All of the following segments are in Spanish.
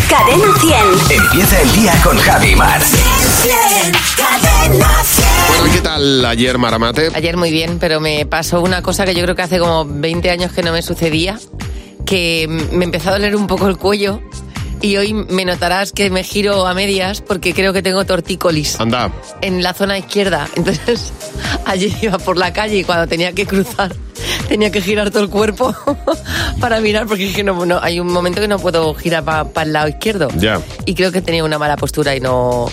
Cadena 100. Empieza el día con Javi Mar. Cadena 100. Bueno, ¿qué tal ayer, Maramate? Ayer muy bien, pero me pasó una cosa que yo creo que hace como 20 años que no me sucedía, que me empezó a doler un poco el cuello y hoy me notarás que me giro a medias porque creo que tengo tortícolis. Anda. En la zona izquierda. Entonces, ayer iba por la calle y cuando tenía que cruzar, tenía que girar todo el cuerpo para mirar, porque es que no, hay un momento que no puedo girar para el lado izquierdo. Ya. Y creo que tenía una mala postura y no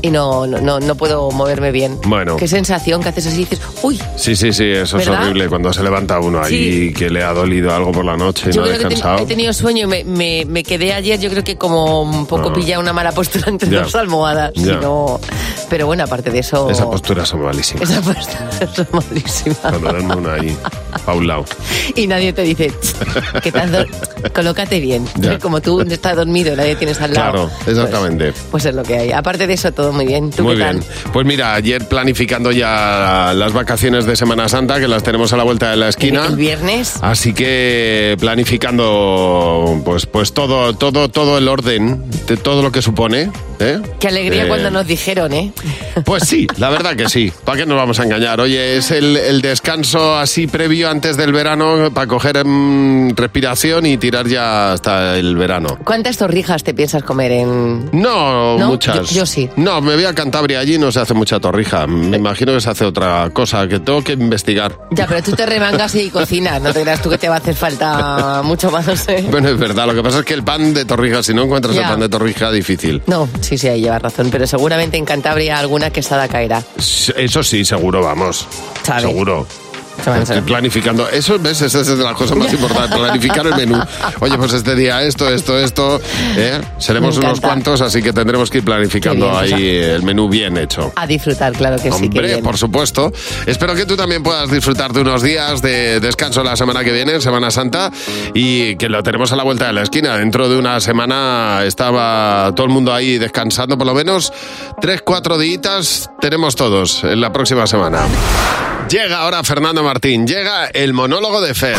puedo moverme bien. Bueno. Qué sensación que haces así y dices, uy. Sí, eso es ¿verdad? horrible cuando se levanta uno ahí Sí. que le ha dolido algo por la noche y Yo no ha creo que descansado. he tenido sueño y me quedé ayer, yo creo que como un poco pillada una mala postura entre Ya. dos almohadas. Ya. Pero bueno, aparte de eso... Esa postura son malísimas. Esa postura es malísima. Cuando duerme uno ahí, pa' un lado. Y nadie te dice, que colócate bien. Ya. Como tú estás dormido y nadie tienes al lado. Claro, exactamente. Pues es lo que hay. Aparte de eso, todo muy bien. ¿Tú Muy qué tal? bien. Pues mira, ayer planificando ya las vacaciones de Semana Santa, que las tenemos a la vuelta de la esquina. El viernes. Así que planificando pues todo el orden de todo lo que supone. Qué alegría cuando nos dijeron, ¿eh? Pues sí, la verdad que sí. ¿Para qué nos vamos a engañar? Oye, es el descanso así previo antes del verano para coger respiración y tirar ya hasta el verano. ¿Cuántas torrijas te piensas comer en...? No, ¿No? muchas. Yo sí. No, me voy a Cantabria, allí no se hace mucha torrija. Me imagino que se hace otra cosa, que tengo que investigar. Ya, pero tú te remangas y cocinas. No te creas tú que te va a hacer falta mucho más, no sé. Bueno, es verdad, lo que pasa es que el pan de torrija, si no encuentras Ya. el pan de torrija, difícil. No, sí, ahí llevas razón. Pero seguramente en Cantabria alguna quesada caerá. Eso sí, seguro, vamos. ¿Sabe? Seguro. ¿Sabe? Estoy planificando. Eso, ¿ves? Esa es de las cosas más importantes. Planificar el menú. Oye, pues este día esto. Seremos Me unos encanta. cuantos, así que tendremos que ir planificando Qué bien, ahí el menú bien hecho. A disfrutar, claro que sí. qué Hombre, bien. por supuesto. Espero que tú también puedas disfrutar de unos días de descanso la semana que viene, Semana Santa, y que lo tenemos a la vuelta de la esquina. Dentro de una semana estaba todo el mundo ahí descansando, por lo menos 3-4 días tenemos todos en la próxima semana. Llega ahora Fernando Martín, llega el monólogo de Fer.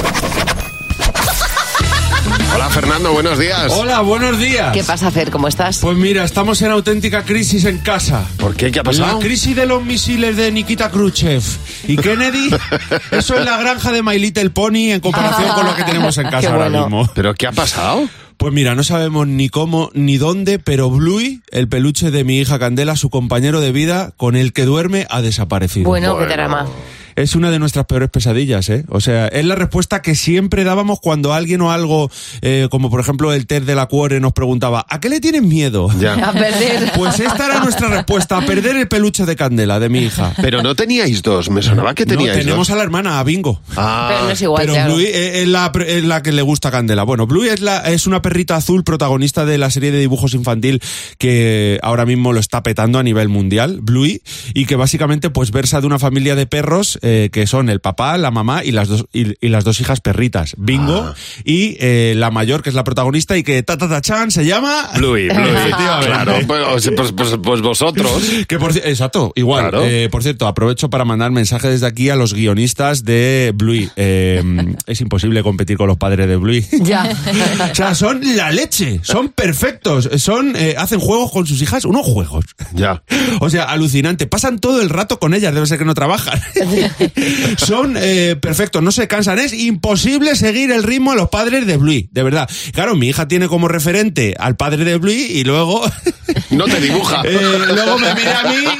Hola Fernando, buenos días. Hola, buenos días. ¿Qué pasa, Fer? ¿Cómo estás? Pues mira, estamos en auténtica crisis en casa. ¿Por qué? ¿Qué ha pasado? La crisis de los misiles de Nikita Khrushchev y Kennedy. Eso es la granja de My Little Pony en comparación con lo que tenemos en Qué casa ahora bueno. mismo. ¿Pero qué ha pasado? Pues mira, no sabemos ni cómo ni dónde, pero Bluey, el peluche de mi hija Candela, su compañero de vida, con el que duerme, ha desaparecido. Bueno, qué drama. Es una de nuestras peores pesadillas, ¿eh? O sea, es la respuesta que siempre dábamos cuando alguien o algo, como por ejemplo el Ted de la Cuore, nos preguntaba, ¿a qué le tienes miedo? Ya. A perder. Pues esta era nuestra respuesta, a perder el peluche de Candela, de mi hija. Pero no teníais dos, me sonaba que No, teníais tenemos dos. a la hermana, a Bingo. Pero no es igual, Pero claro. Bluey es la que le gusta a Candela. Bueno, Bluey es una perrita azul protagonista de la serie de dibujos infantil que ahora mismo lo está petando a nivel mundial, Bluey, y que básicamente pues versa de una familia de perros que son el papá, la mamá y las dos hijas perritas, Bingo y la mayor, que es la protagonista y que chan se llama Bluey. Efectivamente. Claro, pues vosotros. Que exacto, igual. Claro. Por cierto, aprovecho para mandar mensaje desde aquí a los guionistas de Bluey. Es imposible competir con los padres de Bluey. Ya. O sea, son la leche, son perfectos, hacen juegos con sus hijas, unos juegos. Ya. O sea, alucinante. Pasan todo el rato con ellas, debe ser que no trabajan. Son perfectos, no se cansan. Es imposible seguir el ritmo a los padres de Bluey, de verdad. Claro, mi hija tiene como referente al padre de Bluey y luego... No te dibuja. Luego me mira a mí,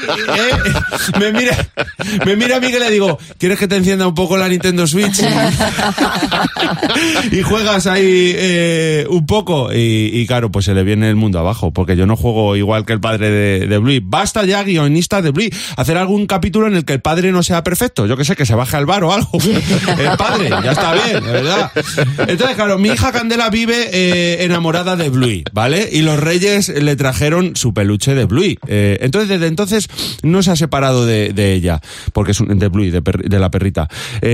me mira a mí que le digo, ¿quieres que te encienda un poco la Nintendo Switch? Y juegas ahí un poco y claro, pues se le viene el mundo abajo, porque yo no juego igual que el padre de Bluey. Basta ya, guionistas de Bluey, hacer algún capítulo en el que el padre no sea perfecto. Yo que sé, que se baje al bar o algo. El padre, ya está bien, de verdad. Entonces, claro, mi hija Candela vive enamorada de Bluey, ¿vale? Y los reyes le trajeron su peluche de Bluey. Entonces, desde entonces no se ha separado de ella, porque es de Bluey, de la perrita.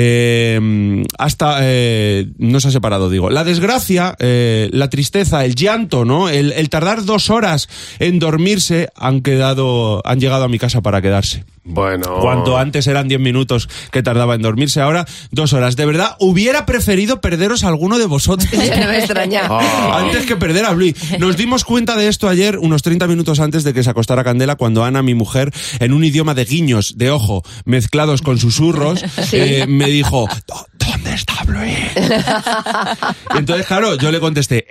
No se ha separado, digo. La desgracia, la tristeza, el llanto, ¿no? El tardar 2 horas en dormirse han llegado a mi casa para quedarse. Bueno. Cuanto antes eran 10 minutos que tardaba en dormirse, ahora 2 horas. De verdad, hubiera preferido perderos a alguno de vosotros. Ya no me extraña. Antes que perder a Bluey. Nos dimos cuenta de esto ayer, unos 30 minutos antes de que se acostara Candela, cuando Ana, mi mujer, en un idioma de guiños de ojo mezclados con susurros, me dijo, ¿dónde está Bluey? Y entonces, claro, yo le contesté,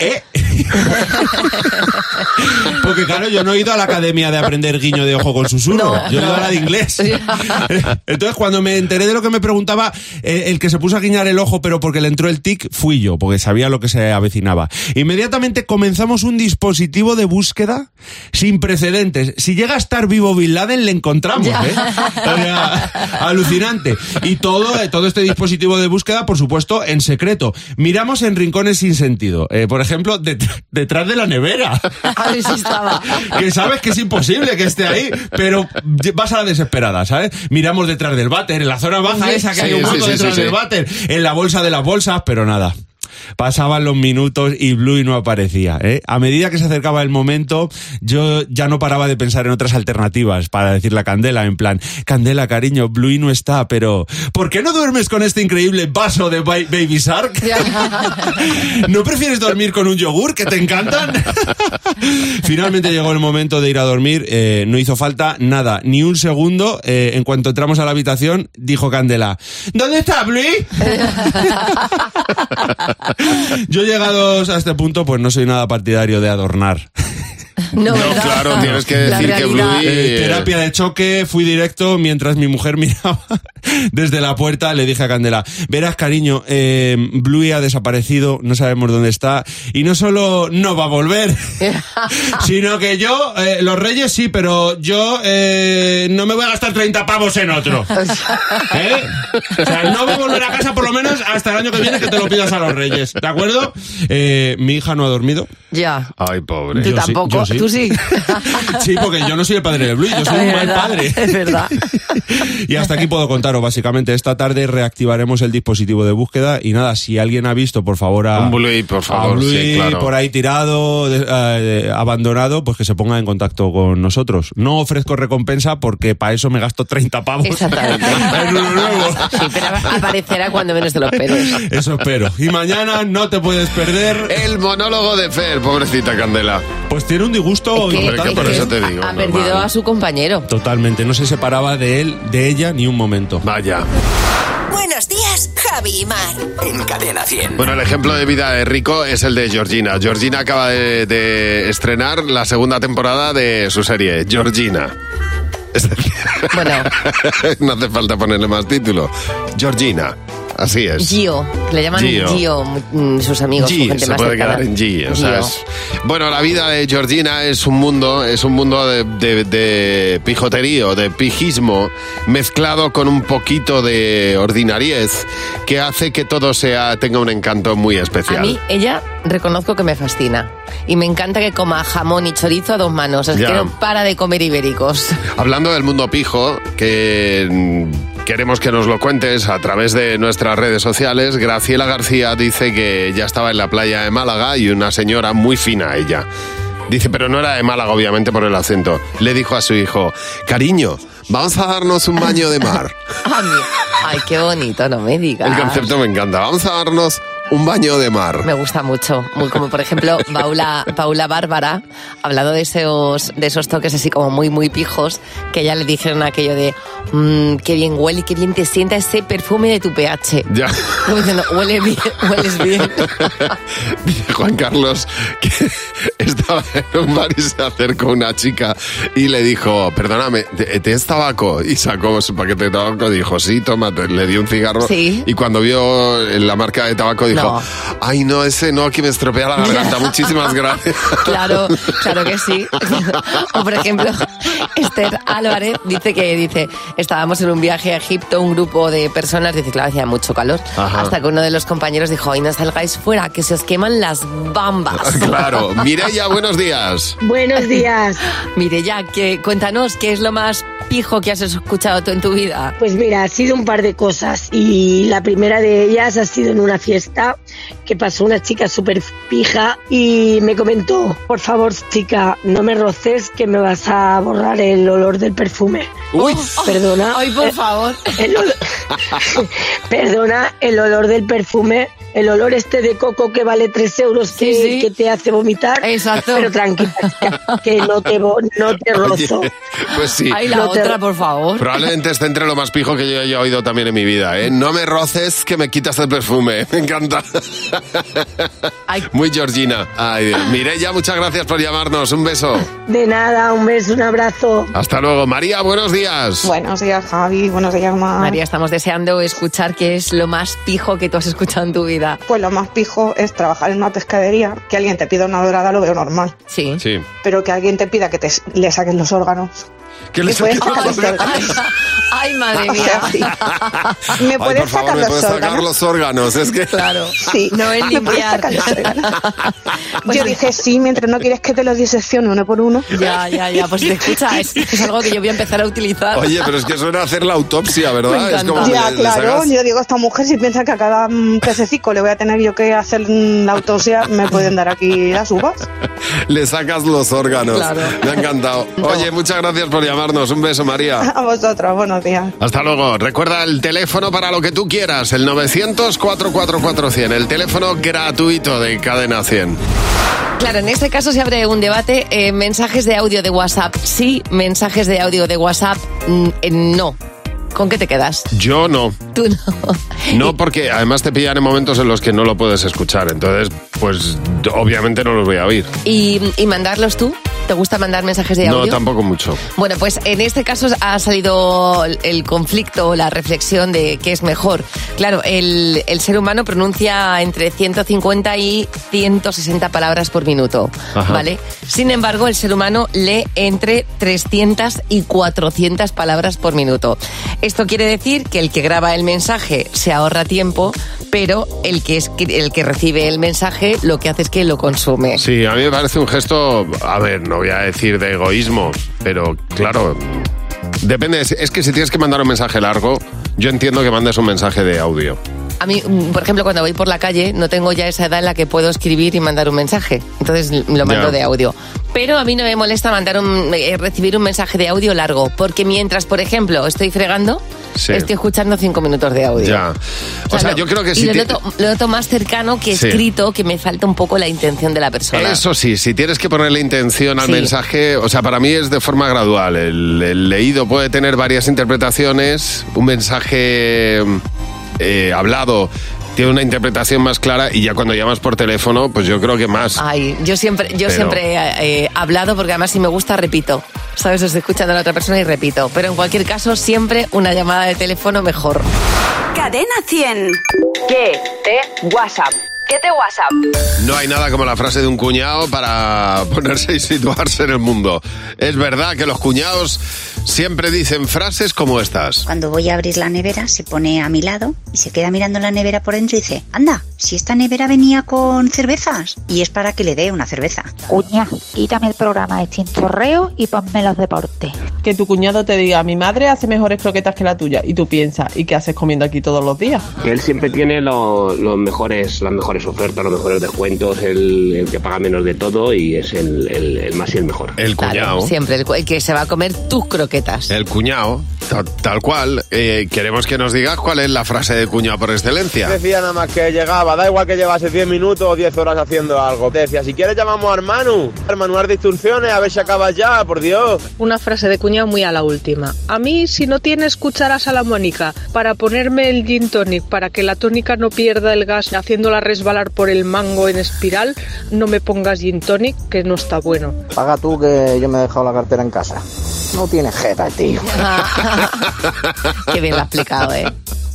Porque claro, yo no he ido a la academia de aprender guiño de ojo con susurro, yo he ido a la de inglés. Entonces, cuando me enteré de lo que me preguntaba, el que se puso a guiñar el ojo, pero porque le entró el tic, fui yo, porque sabía lo que se avecinaba. Inmediatamente comenzamos un dispositivo de búsqueda sin precedentes. Si llega a estar vivo Bin Laden, le encontramos, alucinante. Y todo este dispositivo de búsqueda, por supuesto, en secreto. Miramos en rincones sin sentido. Por ejemplo, detrás de la nevera. A ver si estaba. Que sabes que es imposible que esté ahí, pero vas a la desesperada, ¿sabes? Miramos detrás del váter, en la zona baja esa que hay un hueco detrás del váter, en la bolsa de las bolsas, pero nada. Pasaban los minutos y Bluey no aparecía, ¿eh? A medida que se acercaba el momento, yo ya no paraba de pensar en otras alternativas para decirle a Candela, en plan, Candela, cariño, Bluey no está, pero ¿por qué no duermes con este increíble vaso de Baby Shark? ¿No prefieres dormir con un yogur que te encantan? Finalmente llegó el momento de ir a dormir, no hizo falta nada, ni un segundo. En cuanto entramos a la habitación, dijo Candela, ¿dónde está Bluey? Yo, llegados a este punto, pues no soy nada partidario de adornar. No, claro, tienes que decir que Bluey... terapia de choque, fui directo mientras mi mujer miraba desde la puerta. Le dije a Candela, verás, cariño, Bluey ha desaparecido, no sabemos dónde está, y no solo no va a volver, sino que yo, los Reyes sí, pero yo no me voy a gastar 30 pavos en otro. O sea, no voy a volver a casa por lo menos hasta el año que viene, que te lo pidas a los Reyes, ¿de acuerdo? Mi hija no ha dormido. Ya. Ay, pobre. Tú tampoco. Sí. Tú sí. Sí, porque yo no soy el padre de Bluey, yo soy un mal padre. Es verdad. Y hasta aquí puedo contaros, básicamente. Esta tarde reactivaremos el dispositivo de búsqueda y nada, si alguien ha visto, por favor, un Bluey, por favor, a Bluey, sí, claro, por ahí tirado, abandonado, pues que se ponga en contacto con nosotros. No ofrezco recompensa porque para eso me gasto 30 pavos. Exactamente. En uno nuevo. Sí, pero aparecerá cuando menos te lo esperes. Eso espero. Y mañana no te puedes perder el monólogo de Fer, pobrecita Candela. Pues tiene un disgusto importante. Por eso te digo. Ha perdido a su compañero. Totalmente, no se separaba de él, de ella, ni un momento. Vaya. Buenos días, Javi y Mar. En Cadena 100. Bueno, el ejemplo de vida de rico es el de Georgina. Georgina acaba de estrenar la segunda temporada de su serie, Georgina. Bueno. No hace falta ponerle más título. Georgina. Así es. Gio, le llaman Gio, sus amigos, su gente se más puede cercana. quedar en G, o sea, bueno, la vida de Georgina es un mundo de pijoterío, de pijismo, mezclado con un poquito de ordinariez, que hace que todo tenga un encanto muy especial. A mí, ella, reconozco que me fascina. Y me encanta que coma jamón y chorizo a 2 manos. Es que no para de comer ibéricos. Hablando del mundo pijo, que queremos que nos lo cuentes a través de nuestras redes sociales, Graciela García dice que ya estaba en la playa de Málaga y una señora muy fina ella. Dice, pero no era de Málaga, obviamente, por el acento. Le dijo a su hijo, cariño, vamos a darnos un baño de mar. Ay, qué bonito, no me digas. El concepto me encanta. Vamos a darnos un baño de mar. Me gusta mucho. Muy, como por ejemplo, Paula Bárbara, hablando de esos toques así como muy, muy pijos, que ya le dijeron aquello de qué bien huele y qué bien te sienta ese perfume de tu pH. Ya. Como diciendo, hueles bien. Dice Juan Carlos que estaba en un bar y se acercó una chica y le dijo, perdóname, ¿tienes tabaco? Y sacó su paquete de tabaco y dijo, sí, tómate. Le dio un cigarro. Sí. Y cuando vio la marca de tabaco dijo, dijo, No. ay, no, ese no, que me estropea la garganta. Muchísimas gracias. Claro que sí. O por ejemplo, Esther Álvarez dice, estábamos en un viaje a Egipto, un grupo de personas, dice, claro, hacía mucho calor, Ajá. hasta que uno de los compañeros dijo, ay, no salgáis fuera, que se os queman las bambas. Claro. Mireia, buenos días. Buenos días. Mireia, cuéntanos, ¿qué es lo más pijo que has escuchado tú en tu vida? Pues mira, ha sido un par de cosas y la primera de ellas ha sido en una fiesta que pasó una chica súper pija y me comentó, por favor chica, no me roces que me vas a borrar el olor del perfume. Uy. Perdona. Ay, por favor. Perdona, el olor del perfume, el olor este de coco que vale 3 euros Sí. que te hace vomitar. Exacto. Pero tranquila, que no te rozo. Oye, pues sí. Ay, la No te- otra, por favor. Probablemente esté entre lo más pijo que yo haya oído también en mi vida, ¿eh? No me roces que me quitas el perfume. Me encanta. Ay. Muy Georgina. Ay, Dios. Mireia, muchas gracias por llamarnos. Un beso. De nada, un beso, un abrazo. Hasta luego. María, buenos días. Buenos días, Javi. Buenos días, Mar. María, estamos deseando escuchar qué es lo más pijo que tú has escuchado en tu vida. Pues lo más pijo es trabajar en una pescadería. Que alguien te pida una dorada lo veo normal. Sí. Sí. Pero que alguien te pida que le saques los órganos. ¿Qué le ¿Me puedes saques sacar los los órganos? órganos? Ay, madre O sea, mía. sí. ¿Me Ay, puedes por favor, sacar ¿me los puedes sacar órganos? los órganos? Es que... Claro. Sí. No es ¿Me puedes limpiar. sacar los órganos? Pues Yo dije sí, mientras no quieres que te los diseccione uno por uno. Ya, pues te escucha, es algo que yo voy a empezar a utilizar. Oye, pero es que suena a hacer la autopsia, ¿verdad? Me Es como encanta. Ya, le claro. sacas- Yo digo, esta mujer si piensa que a cada pececico le voy a tener yo que hacer la autopsia, me pueden dar aquí las uvas. le sacas los órganos. Claro. Me ha encantado. Oye, muchas gracias por llamarnos. Un beso, María. A vosotros, buenos días. Hasta luego. Recuerda el teléfono para lo que tú quieras, el 900-444-100, el teléfono gratuito de Cadena 100. Claro, en este caso se abre un debate, mensajes de audio de WhatsApp, sí, mensajes de audio de WhatsApp, no. ¿Con qué te quedas? Yo no. Tú no. No, porque además te pillan en momentos en los que no lo puedes escuchar. Entonces, pues obviamente no los voy a oír. ¿Y mandarlos tú? ¿Te gusta mandar mensajes de audio? No, tampoco mucho. Bueno, pues en este caso ha salido el conflicto, la reflexión de qué es mejor. Claro, el ser humano pronuncia entre 150 y 160 palabras por minuto, Ajá. ¿vale? Sin embargo, el ser humano lee entre 300 y 400 palabras por minuto. Esto quiere decir que el que graba el mensaje se ahorra tiempo, pero el que recibe el mensaje lo que hace es que lo consume. Sí, a mí me parece un gesto, a ver, no voy a decir de egoísmo, pero claro, depende, es que si tienes que mandar un mensaje largo, yo entiendo que mandes un mensaje de audio. A mí, por ejemplo, cuando voy por la calle, no tengo ya esa edad en la que puedo escribir y mandar un mensaje. Entonces lo mando Ya. de audio. Pero a mí no me molesta recibir un mensaje de audio largo, porque mientras, por ejemplo, estoy fregando, Sí. estoy escuchando 5 minutos de audio. Ya. O sea, yo creo que y si lo, te- lo noto más cercano que Sí. escrito, que me falta un poco la intención de la persona. Eso sí, si tienes que ponerle intención al Sí. mensaje, o sea, para mí es de forma gradual. El leído puede tener varias interpretaciones, un mensaje hablado tiene una interpretación más clara y ya cuando llamas por teléfono, pues yo creo que más. Ay, yo siempre he hablado porque además si me gusta repito. ¿Sabes? Estoy escuchando a la otra persona y repito. Pero en cualquier caso, siempre una llamada de teléfono mejor. Cadena 100. ¿Qué te WhatsApp? ¿Qué te WhatsApp? No hay nada como la frase de un cuñado para ponerse y situarse en el mundo. Es verdad que los cuñados siempre dicen frases como estas. Cuando voy a abrir la nevera, se pone a mi lado y se queda mirando la nevera por dentro y dice, anda, si esta nevera venía con cervezas. Y es para que le dé una cerveza. Cuña, quítame el programa de chinchorreo y ponme los deportes. Que tu cuñado te diga, mi madre hace mejores croquetas que la tuya, y tú piensas, ¿y qué haces comiendo aquí todos los días? Que él siempre tiene las mejores ofertas, los mejores descuentos, el que paga menos de todo y es el más y el mejor. El cuñado. Claro, siempre, el que se va a comer tus croquetas. El cuñado, tal cual. Queremos que nos digas cuál es la frase de cuñado por excelencia. Decía nada más que llegaba, da igual que llevase 10 minutos o 10 horas haciendo algo. Te decía, si quieres llamamos a Hermano, haz de instrucciones, a ver si acabas ya, por Dios. Una frase de cuñado muy a la última. A mí, si no tienes cuchara salamónica para ponerme el gin tonic, para que la tónica no pierda el gas haciéndola resbalar por el mango en espiral, no me pongas gin tonic, que no está bueno. Paga tú que yo me he dejado la cartera en casa. No tienes jeta, tío. Qué bien lo ha explicado, ¿eh?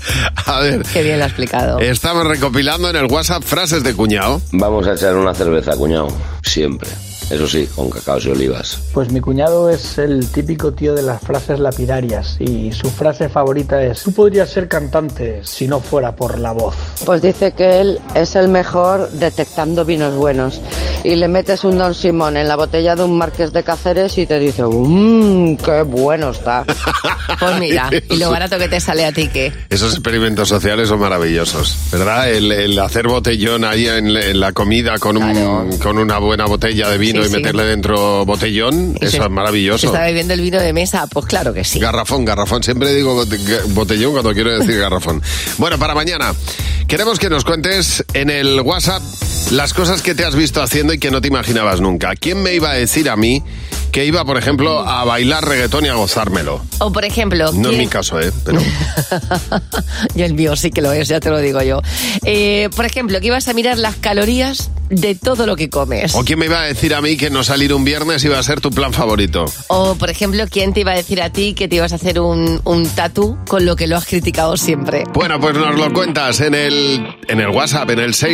A ver. Qué bien lo ha explicado. Estamos recopilando en el WhatsApp frases de cuñado. Vamos a echar una cerveza, cuñado. Siempre. Eso sí, con cacaos y olivas. Pues mi cuñado es el típico tío de las frases lapidarias y su frase favorita es: tú podrías ser cantante si no fuera por la voz. Pues dice que él es el mejor detectando vinos buenos y le metes un Don Simón en la botella de un Marqués de Cáceres y te dice qué bueno está. Pues mira, y lo barato que te sale a ti, ¿qué? Esos experimentos sociales son maravillosos, ¿verdad? El hacer botellón ahí en la comida con una buena botella de vino y meterle dentro botellón, eso es maravilloso. ¿Se está bebiendo el vino de mesa? Pues claro que sí. Garrafón. Siempre digo botellón cuando quiero decir garrafón. Bueno, para mañana queremos que nos cuentes en el WhatsApp las cosas que te has visto haciendo y que no te imaginabas nunca. ¿Quién me iba a decir a mí que iba, por ejemplo, a bailar reggaetón y a gozármelo? O, por ejemplo... No en mi caso, pero... Yo el mío sí que lo es, ya te lo digo yo. Por ejemplo, que ibas a mirar las calorías de todo lo que comes. ¿O quién me iba a decir a mí que no salir un viernes iba a ser tu plan favorito? O, por ejemplo, ¿quién te iba a decir a ti que te ibas a hacer un tatú con lo que lo has criticado siempre? Bueno, pues nos lo cuentas en el WhatsApp, en el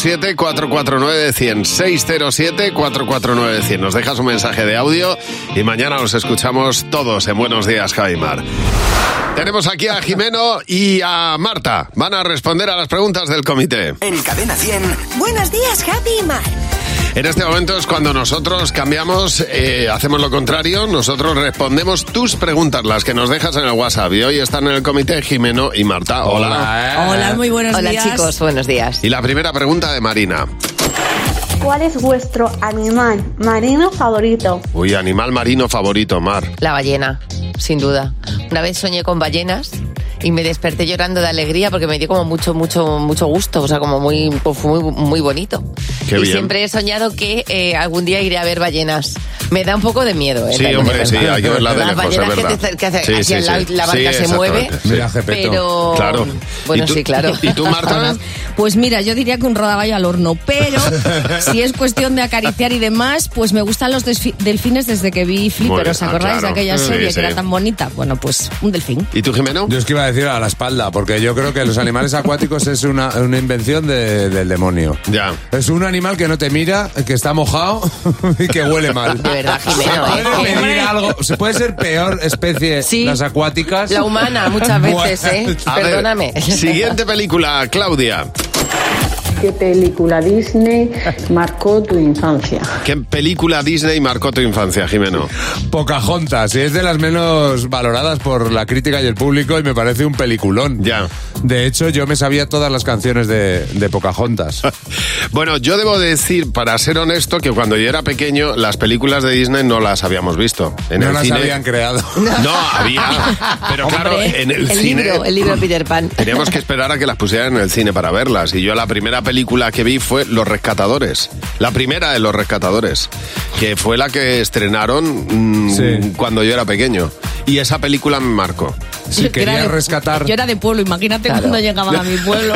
607-449-100. 607-449-100. Nos dejas un mensaje de audio y mañana los escuchamos todos en Buenos Días, Javi Mar. Tenemos aquí a Jimeno y a Marta. Van a responder a las preguntas del comité. En Cadena 100. Buenos días, Javi y Mar. En este momento es cuando nosotros cambiamos, hacemos lo contrario, nosotros respondemos tus preguntas, las que nos dejas en el WhatsApp. Y hoy están en el comité Jimeno y Marta. Hola. Hola, muy buenos días. Hola, chicos, buenos días. Y la primera pregunta de Marina. ¿Cuál es vuestro animal marino favorito? Uy, animal marino favorito, Mar. La ballena, sin duda. Una vez soñé con ballenas y me desperté llorando de alegría porque me dio como mucho gusto, o sea, como muy bonito. Qué y bien. Siempre he soñado que algún día iré a ver ballenas. Me da un poco de miedo, ¿eh? Sí, hombre, sí, hay que verla de las lejos, ballenas es verdad. que hacia la barca se mueve, pero... Claro. Bueno, sí, claro. ¿Y tú, Marta? Pues mira, yo diría que un rodaballo al horno, pero si es cuestión de acariciar y demás, pues me gustan los delfines desde que vi Flipper. ¿Os acordáis de aquella serie que era tan bonita? Bueno, pues un delfín. ¿Y tú, Jimeno? Yo es que iba a decir a la espalda, porque yo creo que los animales acuáticos es una invención del demonio. Ya. Es un animal que no te mira, que está mojado y que huele mal. De verdad, Jimeno, Se puede ser peor especie las acuáticas. La humana, muchas veces, Perdóname. Siguiente película, Claudia. ¿Qué película Disney marcó tu infancia? ¿Qué película Disney marcó tu infancia, Jimeno? Pocahontas, y es de las menos valoradas por la crítica y el público y me parece un peliculón. Ya. De hecho, yo me sabía todas las canciones de Pocahontas. Bueno, yo debo decir, para ser honesto, que cuando yo era pequeño, las películas de Disney no las habíamos visto. No las habían creado. No, había. Pero claro, en el cine... El libro Peter Pan. Teníamos que esperar a que las pusieran en el cine para verlas. Y yo la primera película que vi fue Los Rescatadores. La primera de Los Rescatadores. Que fue la que estrenaron cuando yo era pequeño. Y esa película me marcó. Si quería rescatar... Yo era de pueblo, imagínate cuando llegaban a mi pueblo.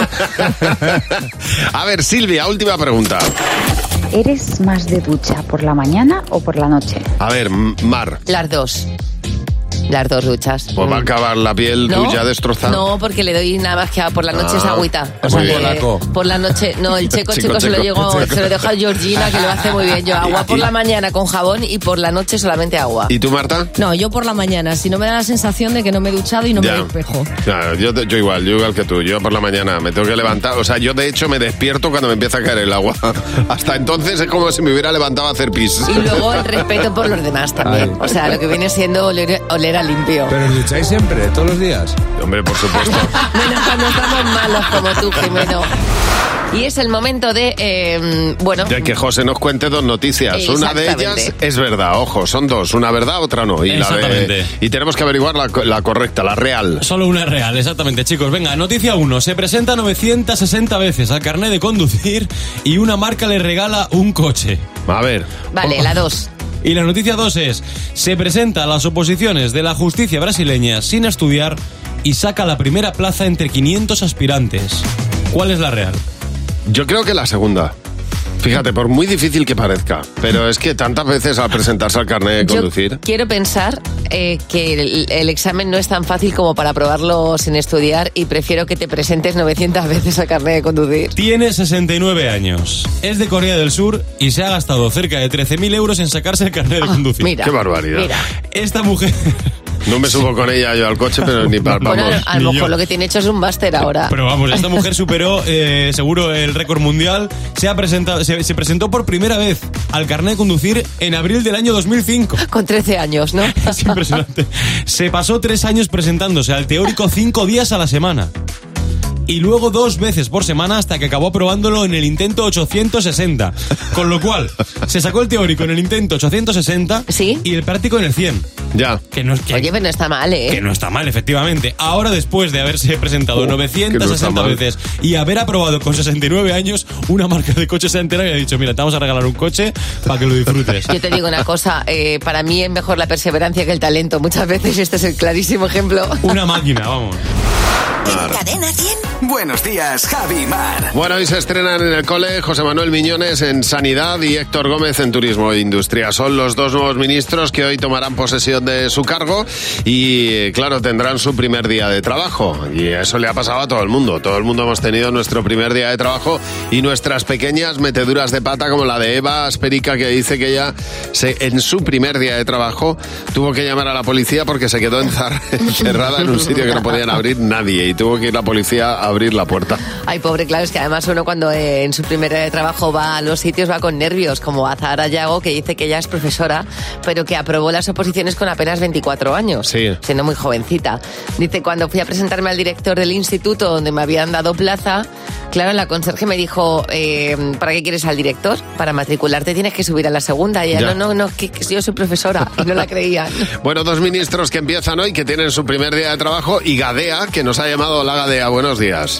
A ver, Silvia, última pregunta. ¿Eres más de ducha por la mañana o por la noche? A ver, Mar. Las dos duchas. Pues va a acabar la piel tuya destrozada. No, porque le doy nada más que por la noche es agüita. O sea, por la noche, no, el checo se lo dejo a Georgina, que lo hace muy bien. Yo agua por la mañana con jabón y por la noche solamente agua. ¿Y tú, Marta? No, yo por la mañana, si no me da la sensación de que no me he duchado y no me despejo. Claro, yo igual que tú. Yo por la mañana me tengo que levantar. O sea, yo de hecho me despierto cuando me empieza a caer el agua. Hasta entonces es como si me hubiera levantado a hacer pis. Y luego el respeto por los demás también. O sea, lo que viene siendo oler a limpio. ¿Pero os ducháis siempre, todos los días? Hombre, por supuesto. Menos cuando estamos malos como tú, Jimeno. Y es el momento de, de que José nos cuente dos noticias. Una de ellas es verdad, ojo, son dos. Una verdad, otra no. Y tenemos que averiguar la correcta, la real. Solo una es real, exactamente, chicos. Venga, noticia 1. Se presenta 960 veces al carnet de conducir y una marca le regala un coche. A ver. Vale, la 2. Y la noticia 2 es, se presenta a las oposiciones de la justicia brasileña sin estudiar y saca la primera plaza entre 500 aspirantes. ¿Cuál es la real? Yo creo que la segunda. Fíjate, por muy difícil que parezca, pero es que tantas veces al presentarse al carnet de conducir... Yo quiero pensar que el examen no es tan fácil como para aprobarlo sin estudiar y prefiero que te presentes 900 veces al carnet de conducir. Tiene 69 años, es de Corea del Sur y se ha gastado cerca de 13.000 euros en sacarse el carnet de conducir. Mira, ¡qué barbaridad! Mira. Esta mujer... No me subo con ella yo al coche, pero ni para... Bueno, vamos. a lo mejor lo que tiene hecho es un máster ahora. Pero vamos, esta mujer superó seguro el récord mundial. Se presentó por primera vez al carnet de conducir en abril del año 2005. Con 13 años, ¿no? Es impresionante. Se pasó 3 años presentándose al teórico 5 días a la semana. Y luego 2 veces por semana hasta que acabó aprobándolo en el intento 860. Con lo cual, se sacó el teórico en el intento 860 y el práctico en el 100. Ya. Oye, pero no está mal, ¿eh? Que no está mal, efectivamente. Ahora, después de haberse presentado 960 veces y haber aprobado con 69 años, una marca de coches se ha enterado y ha dicho, mira, te vamos a regalar un coche para que lo disfrutes. Yo te digo una cosa, para mí es mejor la perseverancia que el talento. Muchas veces este es el clarísimo ejemplo. Una máquina, vamos. En Cadena 100. Buenos días, Javi y Mar. Bueno, hoy se estrenan en el cole José Manuel Miñones en Sanidad y Héctor Gómez en Turismo e Industria. Son los 2 nuevos ministros que hoy tomarán posesión de su cargo y, claro, tendrán su primer día de trabajo. Y eso le ha pasado a todo el mundo. Todo el mundo hemos tenido nuestro primer día de trabajo y nuestras pequeñas meteduras de pata, como la de Eva Asperica, que dice que ella en su primer día de trabajo tuvo que llamar a la policía porque se quedó encerrada en un sitio que no podían abrir nadie y tuvo que ir la policía a abrir la puerta. Ay, pobre, claro, es que además uno cuando en su primer día de trabajo va a los sitios va con nervios, como Azahara Yago, que dice que ella es profesora, pero que aprobó las oposiciones con apenas 24 años, siendo muy jovencita. Dice, cuando fui a presentarme al director del instituto donde me habían dado plaza, claro, la conserje me dijo, ¿para qué quieres al director? Para matricularte tienes que subir a la segunda. Y ella, no, que yo soy profesora, y no la creían. Bueno, 2 ministros que empiezan hoy, que tienen su primer día de trabajo, y Gadea, que nos ha llamado. Hola, Gadea, buenos días.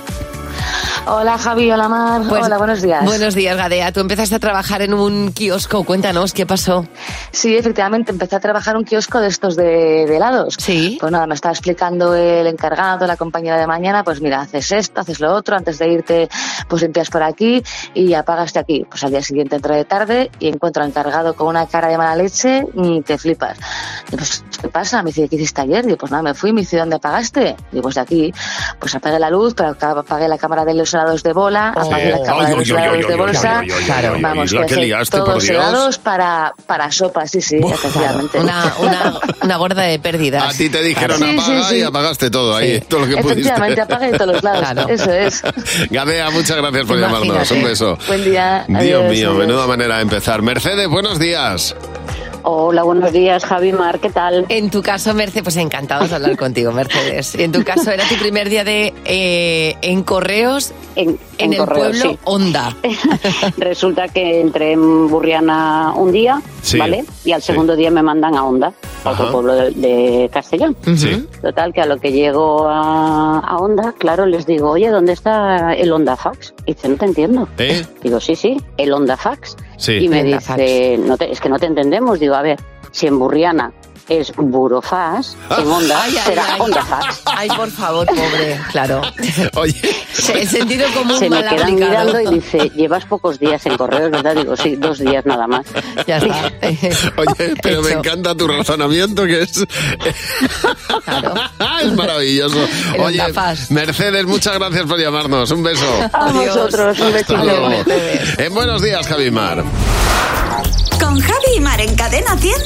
Hola, Javi, hola, Mar. Hola, buenos días. Buenos días, Gadea. Tú empezaste a trabajar en un kiosco. Cuéntanos, ¿qué pasó? Sí, efectivamente, empecé a trabajar en un kiosco de estos de helados. Sí. Pues nada, me estaba explicando el encargado, la compañera de mañana, pues mira, haces esto, haces lo otro, antes de irte, pues limpias por aquí y apagaste aquí. Pues al día siguiente entré de tarde y encuentro al encargado con una cara de mala leche y te flipas. Y pues, ¿qué pasa? Me dice, ¿qué hiciste ayer? Y pues nada, me fui, me dice, ¿dónde apagaste? Y pues de aquí, pues apagué la luz, pero apagué la cámara de los helados de bola, apagué la cámara de los helados de bolsa, vamos, todos helados para sopa, sí, efectivamente. Una gorda de pérdidas. A ti te dijeron apaga y apagaste todo ahí, todo lo que pudiste. Efectivamente, apagué de todos los lados, claro. Eso es. Gadea, muchas gracias por llamarnos, un beso. Buen día. Dios mío, menuda manera de empezar. Mercedes, buenos días. Hola, buenos días, Javi, Mar, ¿qué tal? En tu caso, Mercedes, pues encantados de hablar contigo, Mercedes. En tu caso, era tu primer día en correos en el correos, pueblo Onda. Resulta que entré en Burriana un día, ¿vale? Y al segundo día me mandan a Onda, a otro pueblo de Castellón. Sí. Total, que a lo que llego a Onda, claro, les digo, oye, ¿dónde está el Onda Fax? Y dice, no te entiendo. Digo, sí, el Onda Fax. Sí. Y me dice, es que no te entendemos. Digo, a ver, si en Burriana es Burofax, en Onda será Onda Fax. Ay, por favor, pobre, claro. Oye, el sentido común se me mal quedan aplicado. mirando y dice, llevas pocos días en correos, ¿verdad? Digo, sí, 2 días nada más. Ya está. Oye, pero me encanta tu razonamiento, que es... Claro. Es maravilloso. El Oye, Ondafaz. Mercedes, muchas gracias por llamarnos. Un beso. A vosotros, un besito. Hasta luego. En Buenos Días, Javi Mar. Con Javi y Mar en Cadena 100.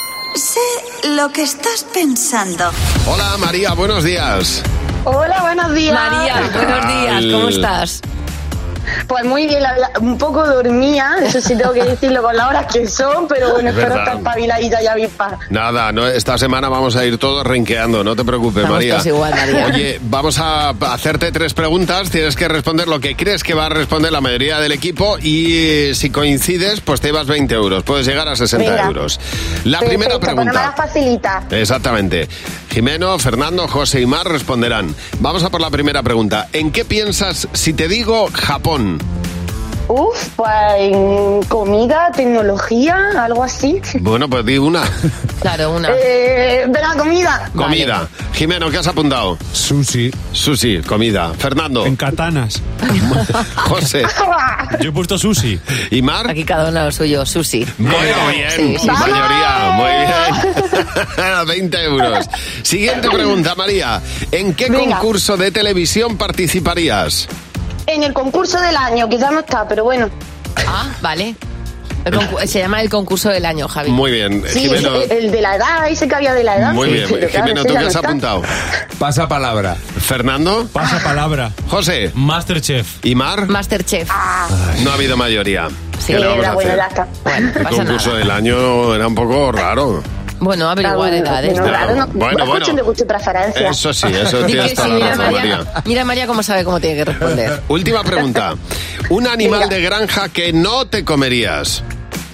Sé lo que estás pensando. Hola, María, buenos días. Hola, buenos días. María, buenos días, ¿cómo estás? Pues muy bien, un poco dormía, eso sí tengo que decirlo con las horas que son, pero bueno, Es espero verdad. estar espabiladita y avispa. Nada, no, esta semana vamos a ir todos renqueando, no te preocupes, Estamos María. todos igual, María. Oye, vamos a hacerte 3 preguntas, tienes que responder lo que crees que va a responder la mayoría del equipo y si coincides, pues te llevas 20 euros, puedes llegar a 60 Venga. euros. La primera Perfecto, pues no me pregunta. la facilita. Exactamente. Jimeno, Fernando, José y Mar responderán. Vamos a por la primera pregunta. ¿En qué piensas si te digo Japón? Pues comida, tecnología, algo así. Bueno, pues di una. Claro, una. De la comida. Comida. Vale. Jimeno, ¿qué has apuntado? Sushi. Sushi, comida. Fernando. En katanas. José. Yo he puesto sushi. ¿Y Mar? Aquí cada uno lo suyo, sushi. Bueno, bien. Sí. Mayoría. Muy bien. 20 euros. Siguiente pregunta, María. ¿En qué concurso de televisión participarías? En el concurso del año, quizás no está, pero bueno. Ah, vale. Se llama el concurso del año, Javi. Muy bien. Sí, Jimeno. el de la edad, ese que había de la edad. Muy sí, bien. pero claro, Jimeno, ese ¿tú ya qué no has está. apuntado? Pasa palabra. Fernando. Pasa palabra. José. Masterchef. ¿Y Mar? Masterchef. No ha habido mayoría. Sí, ¿Qué le vamos a bueno, hacer? ya está. Bueno, El pasa concurso nada. del año era un poco raro. Bueno, averiguar edades. No, claro, no. Bueno, Es cuestión de gusto y preferencia. Eso sí, eso Di tienes que toda sí, la mira razón, María. María. Mira María cómo sabe cómo tiene que responder. Última pregunta. Un animal de granja que no te comerías.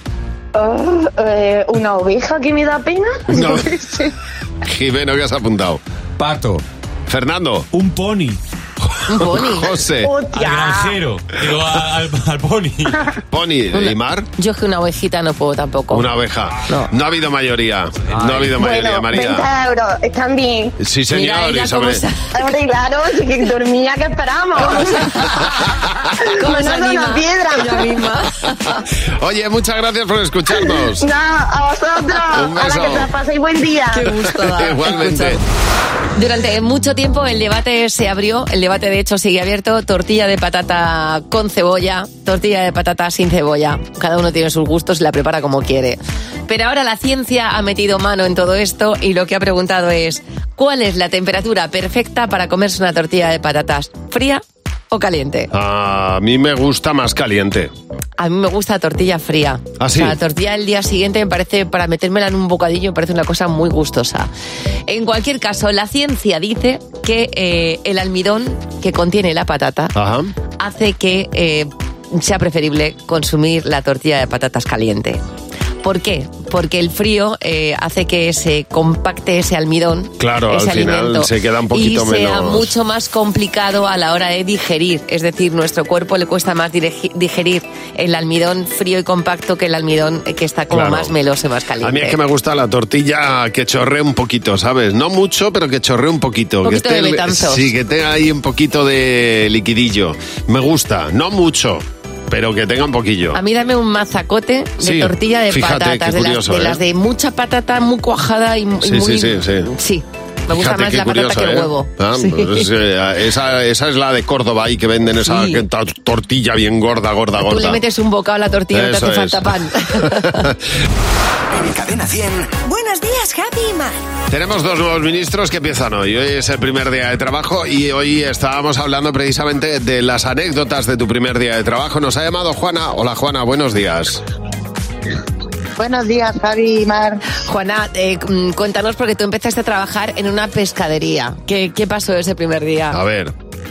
Una oveja que me da pena. No. Sí. Jimeno, ¿qué has apuntado? Pato. Fernando. Un pony. Un pony. José. Al granjero. Digo, al pony. Pony. ¿Y Mar? Yo es que una ovejita no puedo tampoco. Una oveja. No ha habido mayoría. No ha habido mayoría, Bueno, María. 20 euros, están bien. Sí, señor. Mira ella y sobre... Hombre, claro, si que dormía, ¿qué esperamos? ¿Cómo No se nos da anima? una piedra. Ella misma. Oye, muchas gracias por escucharnos. No, a vosotros. Un beso. Ahora que te paséis buen día. Qué gusto da. Igualmente. escuchar. Durante mucho tiempo el debate se abrió, el debate de hecho sigue abierto, tortilla de patata con cebolla, tortilla de patata sin cebolla. Cada uno tiene sus gustos y la prepara como quiere. Pero ahora la ciencia ha metido mano en todo esto y lo que ha preguntado es, ¿cuál es la temperatura perfecta para comerse una tortilla de patatas? ¿Fría o caliente? A mí me gusta más caliente. A mí me gusta la tortilla fría. ¿Ah, sí? O sea, la tortilla del día siguiente me parece, para metérmela en un bocadillo, me parece una cosa muy gustosa. En cualquier caso, la ciencia dice que el almidón que contiene la patata Ajá. hace que sea preferible consumir la tortilla de patatas caliente. ¿Por qué? Porque el frío hace que se compacte ese almidón, Claro, ese al final alimento, se queda un poquito y sea menos... mucho más complicado a la hora de digerir. Es decir, nuestro cuerpo le cuesta más digerir el almidón frío y compacto que el almidón que está como Claro. más meloso, más caliente. A mí es que me gusta la tortilla que chorree un poquito, ¿sabes? No mucho, pero que chorree un poquito. Un poquito que de betanzos. Sí, que tenga ahí un poquito de liquidillo. Me gusta, no mucho, pero que tenga un poquillo. A mí dame un mazacote de Sí, tortilla de fíjate, patatas, qué curioso, de las de mucha patata muy cuajada y Sí, muy... sí. Sí, me gusta Fíjate más qué la patata curioso, que el ¿eh? huevo. Ah, Sí. pues, esa es la de Córdoba ahí que venden esa Sí. tortilla bien gorda. Tú le metes un bocado a la tortilla y no te Eso hace es. falta pan. En Cadena 100. Buenos días, Javi y Mar. Tenemos dos nuevos ministros que empiezan hoy. Hoy es el primer día de trabajo y hoy estábamos hablando precisamente de las anécdotas de tu primer día de trabajo. Nos ha llamado Juana. Hola, Juana, buenos días. Buenos días, Javi y Mar. Juana, cuéntanos porque tú empezaste a trabajar en una pescadería. ¿Qué pasó ese primer día? A ver.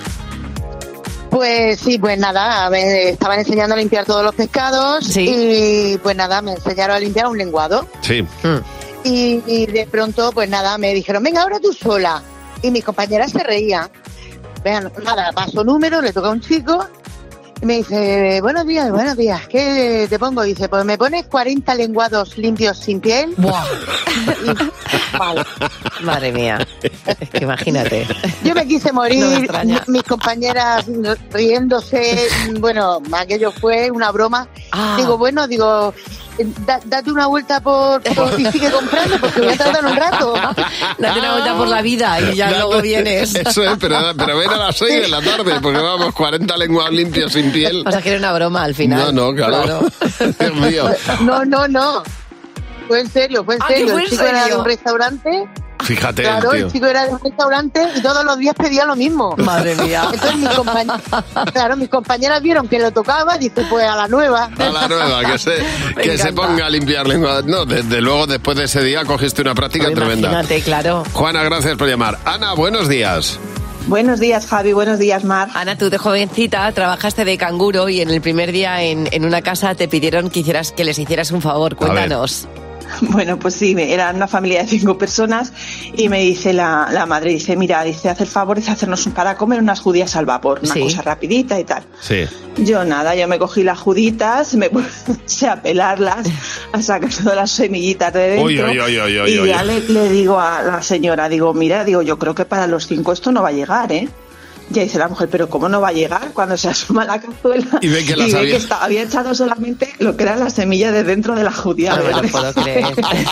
Pues sí, pues nada, me estaban enseñando a limpiar todos los pescados y pues nada, me enseñaron a limpiar un lenguado. Sí. Y de pronto, pues nada, me dijeron, venga, ahora tú sola. Y mis compañeras se reían. Vean, nada, paso número, le toca a un chico y me dice, buenos días, ¿qué te pongo? Y dice, pues me pones 40 lenguados limpios sin piel. ¡Buah! Vale. Madre mía, es que imagínate. Yo me quise No me morir, extraña. mis compañeras riéndose, bueno, aquello fue una broma. Digo, date una vuelta por y sigue comprando porque voy a tardar un rato. Date una vuelta por la vida y ya luego vienes. Eso es, pero ven a las 6 de la tarde, porque vamos, 40 lenguados limpios sin piel. O sea, que era una broma al final. No, claro. Dios mío. No. Fue en serio, ¿que fue El en chico era de serio? un restaurante. Fíjate, Claro, tío. el chico era de un restaurante y todos los días pedía lo mismo. Madre mía. Entonces mis compañeras vieron que lo tocaba y dice, pues a la nueva. A la nueva, que se ponga a limpiar lengua. No, desde luego, después de ese día cogiste una práctica tremenda. Imagínate, claro. Juana, gracias por llamar. Ana, buenos días. Buenos días, Javi. Buenos días, Mar. Ana, tú de jovencita trabajaste de canguro y en el primer día en una casa te pidieron que les hicieras un favor. Cuéntanos. Bueno, pues sí, era una familia de 5 personas y me dice la madre, dice, mira, dice, haz el favor de hacernos para comer unas judías al vapor, una cosa rapidita y tal. Sí. Yo me cogí las juditas, me puse a pelarlas, a sacar todas las semillitas de dentro y ya le digo a la señora, digo, mira, yo creo que para los 5 esto no va a llegar, ¿eh? Ya dice la mujer, pero ¿cómo no va a llegar? Cuando se asoma la cazuela y ve que, había echado solamente lo que era la semilla de dentro de la judía. No me lo puedo creer.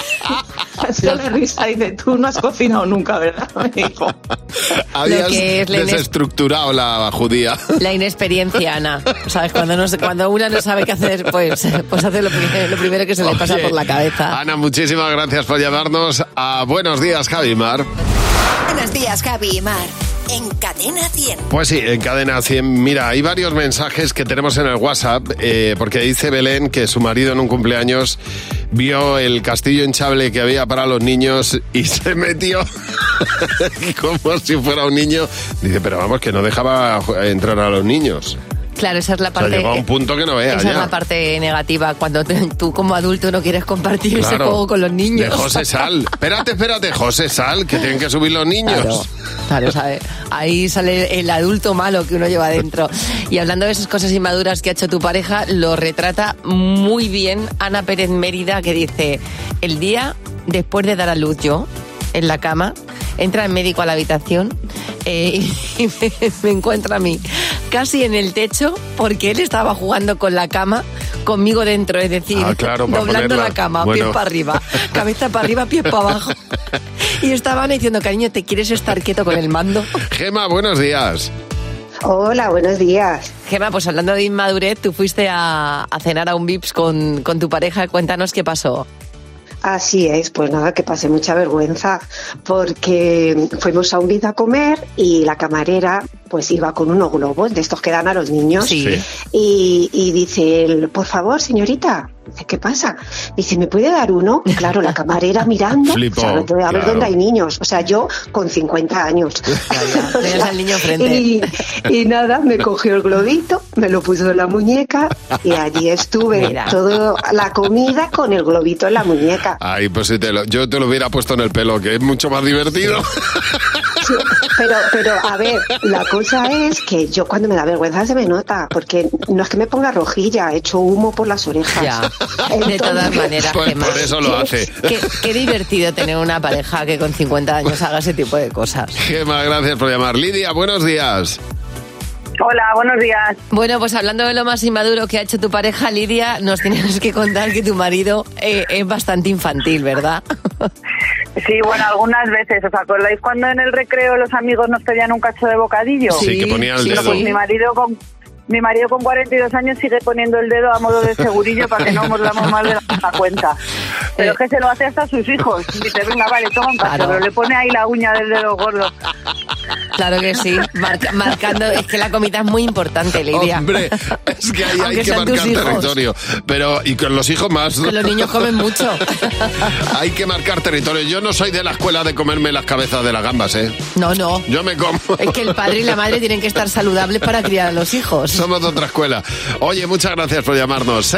Se le risa y dice, tú no has cocinado nunca, ¿verdad? Me dijo. Habías desestructurado la judía. La inexperiencia, Ana. ¿Sabes? Cuando una no sabe qué hacer, pues hace lo primero que se le pasa por la cabeza. Ana, muchísimas gracias por llamarnos a Buenos Días, Javi y Mar. Buenos días, Javi y Mar. En Cadena 100. Pues sí, en Cadena 100. Mira, hay varios mensajes que tenemos en el WhatsApp, porque dice Belén que su marido en un cumpleaños vio el castillo hinchable que había para los niños y se metió como si fuera un niño. Dice, pero vamos, que no dejaba entrar a los niños. Claro, esa es la parte... llegó a un punto que no veas. Esa es la parte negativa, cuando tú como adulto no quieres compartir ese juego con los niños. De José Sal. Espérate, José Sal, que tienen que subir los niños. Claro, ¿sabes? Ahí sale el adulto malo que uno lleva dentro. Y hablando de esas cosas inmaduras que ha hecho tu pareja, lo retrata muy bien Ana Pérez Mérida, que dice, el día después de dar a luz yo, en la cama, entra el médico a la habitación y me encuentra a mí casi en el techo porque él estaba jugando con la cama conmigo dentro, es decir, doblando la cama, pies para arriba, cabeza para arriba, pies para abajo. Y estaban diciendo, cariño, ¿te quieres estar quieto con el mando? Gema, buenos días. Hola, buenos días. Gema, pues hablando de inmadurez, tú fuiste a cenar a un Vips con tu pareja, cuéntanos qué pasó. Así es, pues nada, que pasé mucha vergüenza porque fuimos a un Vips a comer y la camarera pues iba con unos globos de estos que dan a los niños. Sí. Y dice él, por favor, señorita, dice, ¿qué pasa? Dice, ¿me puede dar uno? Y claro, la camarera mirando, Flipó, a ver dónde hay niños. O sea, yo con 50 años. Tenías al niño enfrente. Y nada, me cogió el globito, me lo puso en la muñeca y allí estuve toda la comida con el globito en la muñeca. Ay, pues si yo te lo hubiera puesto en el pelo, que es mucho más divertido. Sí, pero a ver, la cosa es que yo cuando me da vergüenza se me nota, porque no es que me ponga rojilla, he hecho humo por las orejas. Ya. Entonces, de todas maneras, pues Gemma, por eso lo hace. Qué divertido tener una pareja que con 50 años haga ese tipo de cosas. Gema, gracias por llamar. Lidia, buenos días. Hola, buenos días. Bueno, pues hablando de lo más inmaduro que ha hecho tu pareja, Lidia, nos tienes que contar que tu marido es bastante infantil, ¿verdad? Sí, bueno, algunas veces. ¿Os acordáis cuando en el recreo los amigos nos pedían un cacho de bocadillo? Sí, que ponía el dedo. Pues mi marido con 42 años sigue poniendo el dedo a modo de segurillo para que no mordamos más de la cuenta. Pero es que se lo hace hasta a sus hijos. Dice, venga, vale, toma un cacho, pero le pone ahí la uña del dedo gordo. Claro que sí, marcando, es que la comida es muy importante, Lidia. Hombre, es que ahí hay que marcar territorio. Pero, y con los hijos más. Que los niños comen mucho. Hay que marcar territorio. Yo no soy de la escuela de comerme las cabezas de las gambas, ¿eh? No. Yo me como. Es que el padre y la madre tienen que estar saludables para criar a los hijos. Somos de otra escuela. Oye, muchas gracias por llamarnos.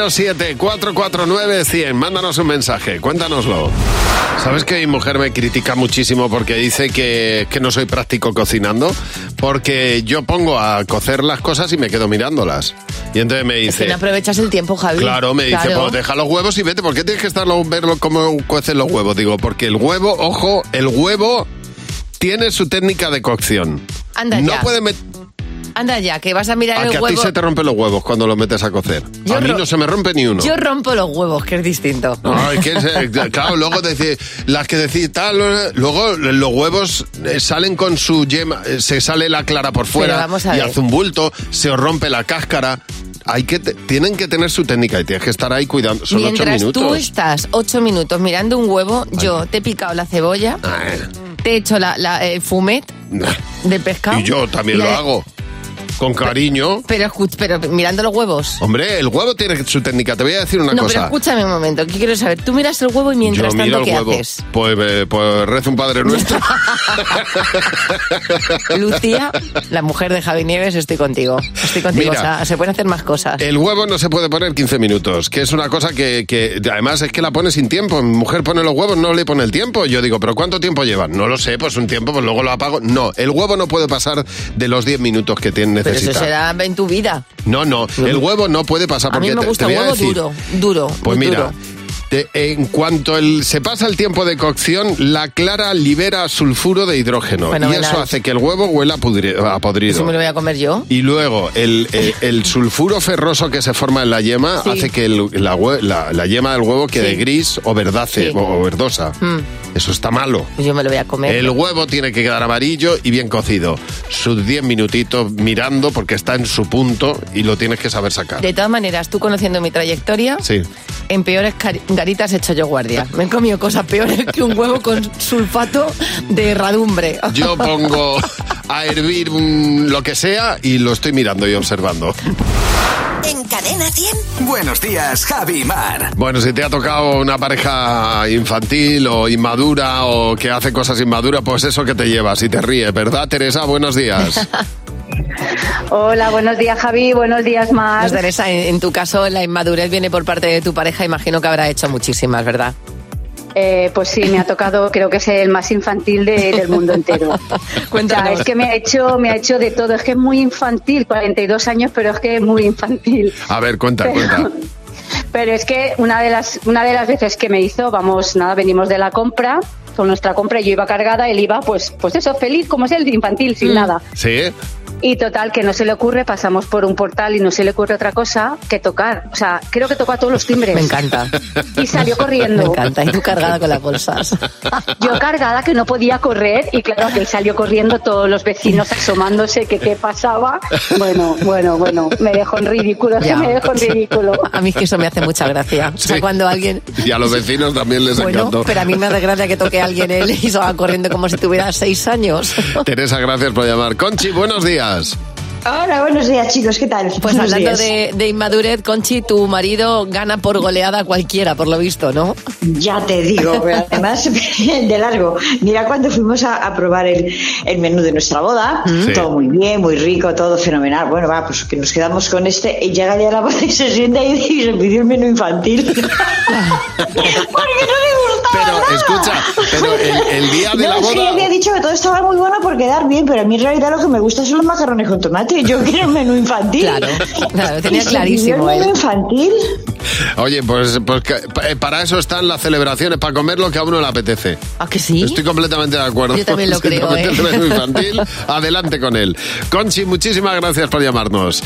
607-449-100. Mándanos un mensaje, cuéntanoslo. ¿Sabes que mi mujer me critica muchísimo porque dice que no soy práctico cocinando? Porque yo pongo a cocer las cosas y me quedo mirándolas. Y entonces me dice... Es que no aprovechas el tiempo, Javi. Claro, me dice, pues deja los huevos y vete. ¿Por qué tienes que verlo cómo cuecen los huevos? Digo, porque el huevo, ojo, el huevo tiene su técnica de cocción. Anda no ya. puede meter... Anda ya, que vas a mirar el huevo. A ti se te rompen los huevos cuando los metes a cocer. A mí no se me rompe ni uno. Yo rompo los huevos, que es distinto. No, es que claro, luego las que decís tal, luego los huevos salen con su yema, se sale la clara por fuera y hace un bulto, se os rompe la cáscara. Tienen que tener su técnica y tienes que estar ahí cuidando. Son 8 minutos. Mientras tú estás 8 minutos mirando un huevo, yo te he picado la cebolla, te he hecho el fumet de pescado. Y yo también lo hago. con cariño. Pero mirando los huevos. Hombre, el huevo tiene su técnica. Te voy a decir una cosa. No, pero escúchame un momento, ¿qué quiero saber? Tú miras el huevo y mientras tanto, ¿qué haces? Pues rezo un Padre Nuestro. Lucía, la mujer de Javi Nieves, estoy contigo. Mira, o sea, se pueden hacer más cosas. El huevo no se puede poner 15 minutos, que es una cosa que además es que la pone sin tiempo. Mi mujer pone los huevos, no le pone el tiempo. Yo digo, ¿pero cuánto tiempo llevan? No lo sé, pues un tiempo, pues luego lo apago. No, el huevo no puede pasar de los 10 minutos que necesita. Pero eso será en tu vida. No, el huevo no puede pasar porque a mí me gusta el huevo duro. Pues mira, duro. En cuanto se pasa el tiempo de cocción, la clara libera sulfuro de hidrógeno. Y eso hace que el huevo huela a podrido. ¿Eso me lo voy a comer yo? Y luego, el sulfuro ferroso que se forma en la yema hace que la yema del huevo quede gris o verdosa. Eso está malo. Yo me lo voy a comer. El huevo tiene que quedar amarillo y bien cocido. Sus 10 minutitos mirando porque está en su punto y lo tienes que saber sacar. De todas maneras, tú conociendo mi trayectoria, en peores garitas he hecho yo guardia. Me he comido cosas peores que un huevo con sulfato de herradumbre. Yo pongo a hervir lo que sea y lo estoy mirando y observando. En Cadena 100. Buenos días, Javi y Mar. Bueno, si te ha tocado una pareja infantil o inmadura o que hace cosas inmaduras, pues eso que te llevas y te ríes, ¿verdad, Teresa? Buenos días. Hola, buenos días, Javi. Buenos días, Mar. Pues, Teresa, en tu caso la inmadurez viene por parte de tu pareja. Imagino que habrá hecho muchísimas, ¿verdad? Pues sí, me ha tocado, creo que es el más infantil del mundo entero. Cuéntanos. O sea, es que me ha hecho de todo. Es que es muy infantil, 42 años, pero es que es muy infantil. A ver, cuenta. Pero es que una de las veces que me hizo, venimos de la compra, con nuestra compra, yo iba cargada, él iba, pues eso, feliz como es el de infantil, sin nada. Sí. Y total, que no se le ocurre, pasamos por un portal y no se le ocurre otra cosa que tocar. O sea, creo que tocó a todos los timbres. Me encanta. Y salió corriendo. Me encanta. Y tú cargada con las bolsas. Yo cargada, que no podía correr. Y claro, que él salió corriendo, todos los vecinos asomándose, que qué pasaba. Bueno. Me dejó en ridículo. A mí es que eso me hace mucha gracia. O sea, cuando alguien... Y a los vecinos también les encantó. Pero a mí me hace gracia que toque a alguien él y se va corriendo como si tuviera 6 años. Teresa, gracias por llamar. Conchi, buenos días. Hola, buenos días, chicos, ¿qué tal? Pues buenos hablando días. de inmadurez, Conchi, tu marido gana por goleada a cualquiera, por lo visto, ¿no? Ya te digo, además de largo. Mira, cuando fuimos a probar el menú de nuestra boda, todo muy bien, muy rico, todo fenomenal. Bueno, pues que nos quedamos con y llega ya la boda y se sienta y se pidió el menú infantil. Porque no le gustaba Pero, nada. escucha, el día de la boda... Es que yo había dicho que todo estaba muy bueno por quedar bien, pero a mí en realidad lo que me gusta son los macarrones con tomate. Yo quiero un menú infantil. Claro, tenía clarísimo. ¿El menú infantil? Oye, pues para eso están las celebraciones, para comer lo que a uno le apetece. ¿Ah, que sí? Estoy completamente de acuerdo. Yo también lo creo, El menú infantil, adelante con él. Conchi, muchísimas gracias por llamarnos.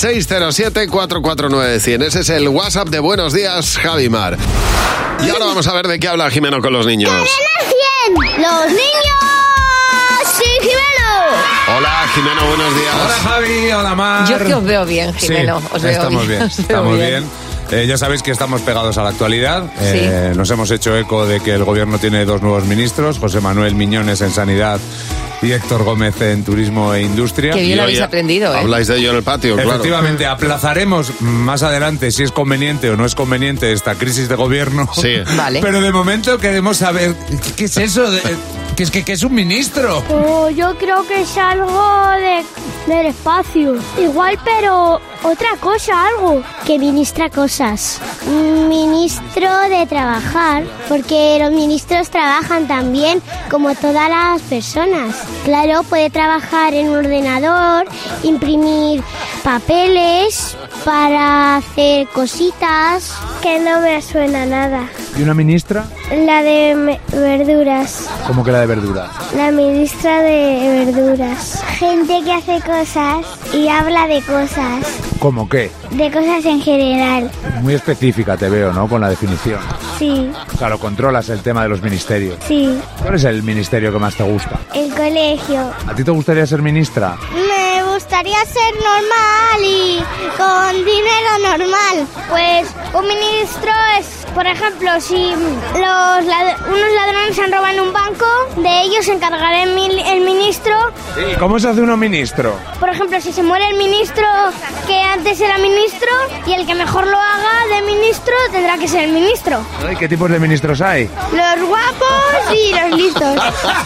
607-449-100. Ese es el WhatsApp de Buenos Días, Javi Mar. Y ahora vamos a ver de qué habla Jimeno con los niños. ¡Cadena 100! ¡Los niños! ¡Sí, Jimeno! Hola, Jimeno, buenos días. Hola, Javi. Hola, Mar. Yo que os veo bien, Jimeno. Sí, os veo estamos bien. Os veo Estamos bien. Ya sabéis que estamos pegados a la actualidad. Nos hemos hecho eco de que el gobierno tiene 2 nuevos ministros, José Manuel Miñones en Sanidad y Héctor Gómez en Turismo e Industria. Qué bien lo habéis aprendido, ¿eh? Habláis de ello en el patio, claro. Efectivamente, aplazaremos más adelante si es conveniente o no es conveniente esta crisis de gobierno. Sí. Vale. Pero de momento queremos saber qué es eso, que es un ministro. Yo creo que es algo del espacio. Igual, pero otra cosa, algo. Que ministra cosas. Ministro de trabajar, porque los ministros trabajan también como todas las personas. Claro, puede trabajar en un ordenador, imprimir papeles para hacer cositas. Que no me suena nada. ¿Y una ministra? La de verduras. ¿Cómo que la de verdura? La ministra de verduras. Gente que hace cosas y habla de cosas. ¿Cómo qué? De cosas en general. Muy específica te veo, ¿no? Con la definición. Sí, Claro, controlas el tema de los ministerios. sí. ¿Cuál es el ministerio que más te gusta? El colegio. ¿A ti te gustaría ser ministra? Me gustaría ser normal y con dinero normal. Pues un ministro es, por ejemplo, si unos ladrones han robado en un banco, poco de ello se encargará el ministro. ¿Y cómo se hace uno ministro? Por ejemplo, si se muere el ministro que antes era ministro y el que mejor lo haga de ministro tendrá que ser el ministro. ¿Y qué tipos de ministros hay? Los guapos y los listos.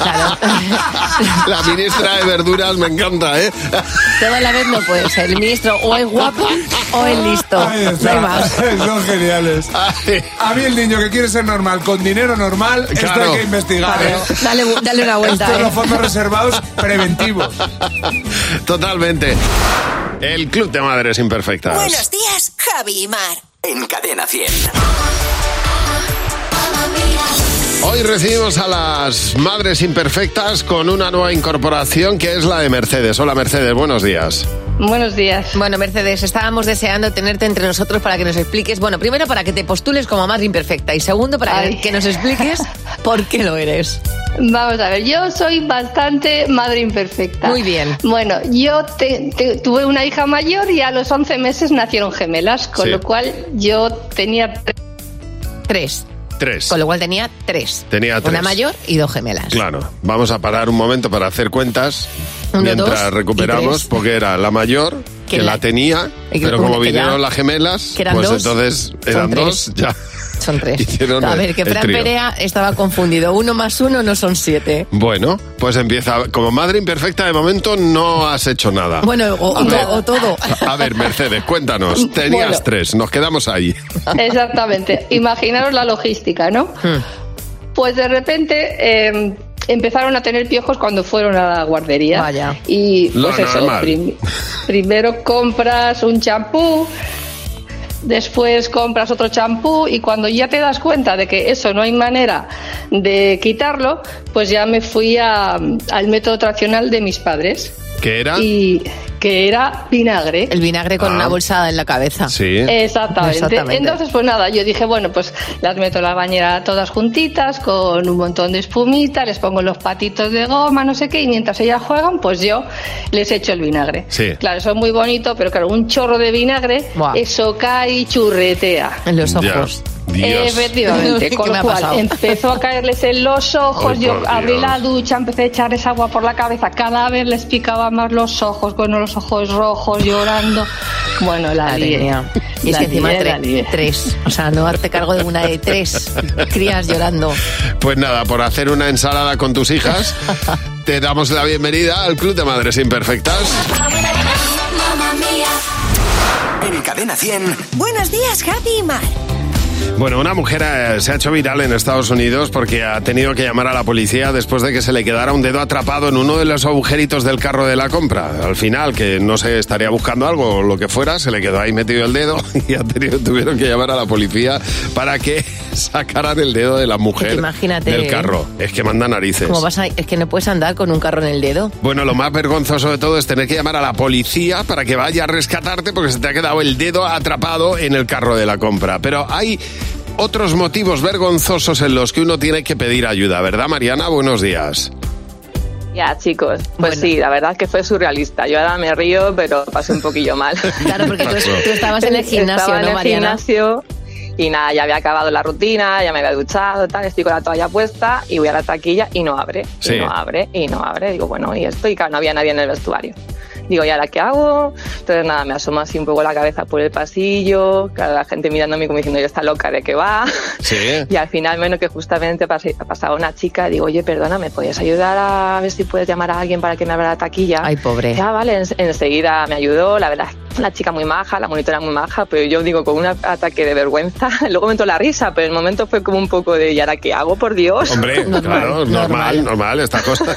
La ministra de verduras me encanta, ¿eh? Todo a la vez no puede ser. El ministro o es guapo o es listo. No hay más. Son geniales. A mí el niño que quiere ser normal, con dinero normal, claro. Esto hay que investigar. Dale una vuelta. Esto los fondos reservados preventivos. Totalmente. El Club de Madres Imperfectas. Buenos días, Javi y Mar. En Cadena 100. Hoy recibimos a las Madres Imperfectas con una nueva incorporación que es la de Mercedes. Hola Mercedes, buenos días. Buenos días. Bueno, Mercedes, estábamos deseando tenerte entre nosotros para que nos expliques, bueno, primero para que te postules como madre imperfecta y segundo para que nos expliques por qué lo eres. Vamos a ver, yo soy bastante madre imperfecta. Muy bien. Bueno, yo tuve una hija mayor y a los 11 meses nacieron gemelas, con lo cual yo tenía 3. Con lo cual tenía 3. Tenía 3. Una mayor y 2 gemelas. Claro. Vamos a parar un momento para hacer cuentas 1, mientras 2 recuperamos, porque era la mayor que la tenía, pero como vinieron las gemelas, pues entonces eran 2 ya. Son 3. A ver, que Fran Perea estaba confundido. 1 más 1 no son 7. Bueno, pues empieza. Como madre imperfecta, de momento no has hecho nada. Bueno, o todo. A ver, Mercedes, cuéntanos. Tenías 3, nos quedamos ahí. Exactamente. Imaginaros la logística, ¿no? Pues de repente empezaron a tener piojos cuando fueron a la guardería. Vaya. Y pues primero compras un champú, después compras otro champú y cuando ya te das cuenta de que eso no hay manera de quitarlo, pues ya me fui al método tradicional de mis padres. ¿Qué era? Y que era vinagre. El vinagre con una bolsada en la cabeza. Sí. Exactamente. Entonces, pues nada, yo dije, bueno, pues las meto en la bañera todas juntitas, con un montón de espumita, les pongo los patitos de goma, no sé qué, y mientras ellas juegan, pues yo les echo el vinagre. Sí. Claro, eso es muy bonito, pero claro, un chorro de vinagre, eso cae y churretea. En los ojos. Dios. Efectivamente, con lo cual empezó a caerles en los ojos, yo abrí la ducha, empecé a echarles agua por la cabeza, cada vez les picaba más los ojos, con los ojos rojos, llorando. Bueno, la lié. Y es que encima 3, o sea, no darte cargo de una de 3 crías llorando. Pues nada, por hacer una ensalada con tus hijas, te damos la bienvenida al Club de Madres Imperfectas. En Cadena 100. Buenos días, Javi y Mar. Bueno, una mujer se ha hecho viral en Estados Unidos porque ha tenido que llamar a la policía después de que se le quedara un dedo atrapado en uno de los agujeritos del carro de la compra. Al final, que no se estaría buscando algo o lo que fuera, se le quedó ahí metido el dedo y tuvieron que llamar a la policía para que sacaran el dedo de la mujer del carro. Es que manda narices. Es que no puedes andar con un carro en el dedo. Bueno, lo más vergonzoso de todo es tener que llamar a la policía para que vaya a rescatarte porque se te ha quedado el dedo atrapado en el carro de la compra. Pero hay otros motivos vergonzosos en los que uno tiene que pedir ayuda, ¿verdad, Mariana? Buenos días. Ya, chicos, pues sí, la verdad es que fue surrealista. Yo ahora me río, pero pasé un poquillo mal. Claro, porque tú estabas en el gimnasio, estaba ¿no, Mariana? Gimnasio y nada, ya había acabado la rutina, ya me había duchado, tal, estoy con la toalla puesta y voy a la taquilla y no abre, sí. y no abre. Digo, bueno, y esto, y claro, no había nadie en el vestuario. Digo, ¿y ahora qué hago? Entonces nada, me asomo así un poco la cabeza por el pasillo, claro, la gente mirándome como diciendo, ¿ya está loca de qué va? Sí. Y al final, bueno, que justamente pasaba una chica, digo, oye, perdona, ¿me podías ayudar a ver si puedes llamar a alguien para que me abra la taquilla? Ay, pobre. Ya, vale, enseguida me ayudó, la verdad, una chica muy maja, la monitora muy maja, pero yo digo, con un ataque de vergüenza, luego me entró la risa, pero en el momento fue como un poco de, ¿y ahora qué hago, por Dios? Hombre, claro, normal esta cosa.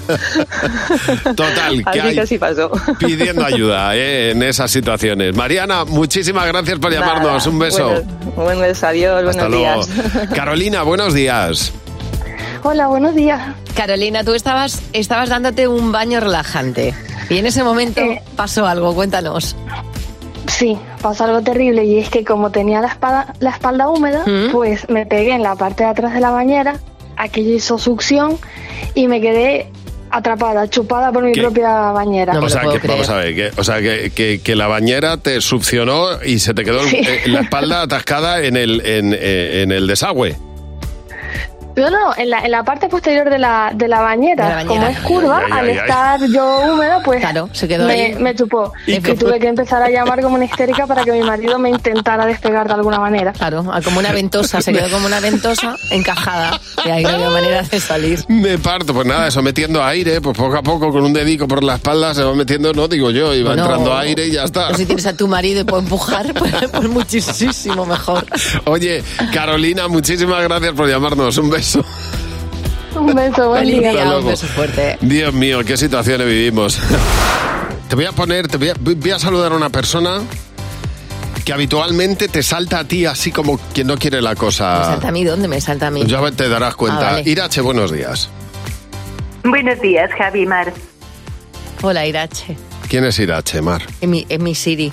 Total, que así pasó. Pidiendo ayuda en esas situaciones. Mariana, muchísimas gracias por llamarnos. Un beso. Buen beso, adiós, Hasta buenos luego. días. Carolina, buenos días. Hola, buenos días. Carolina, tú estabas dándote un baño relajante y en ese momento pasó algo, cuéntanos. Sí, pasó algo terrible y es que como tenía la espalda húmeda, pues me pegué en la parte de atrás de la bañera, aquello hizo succión y me quedé atrapada, chupada por mi propia bañera. No, vamos a ver, que la bañera te succionó y se te quedó la espalda atascada en el desagüe. No, en la parte posterior de la bañera. Como es curva, al estar yo húmeda, pues claro, se quedó me chupó. Y tuve que empezar a llamar como una histérica para que mi marido me intentara despegar de alguna manera. Claro, como una ventosa, se quedó como una ventosa encajada. Y ahí no había manera de salir. Me parto, pues nada, eso metiendo aire, pues poco a poco con un dedico por la espalda se va metiendo, no digo yo, y va entrando aire y ya está. Pero si tienes a tu marido y puede empujar, pues muchísimo mejor. Oye, Carolina, muchísimas gracias por llamarnos. Un beso. Un beso, buen día. Un beso fuerte. Dios mío, qué situaciones vivimos. Voy a saludar a una persona que habitualmente te salta a ti así como quien no quiere la cosa. ¿Me salta a mí? ¿Dónde me salta a mí? Ya te darás cuenta. Vale. Irache, buenos días. Buenos días, Javi, Mar. Hola, Irache. ¿Quién es Irache, Mar? Es mi Siri.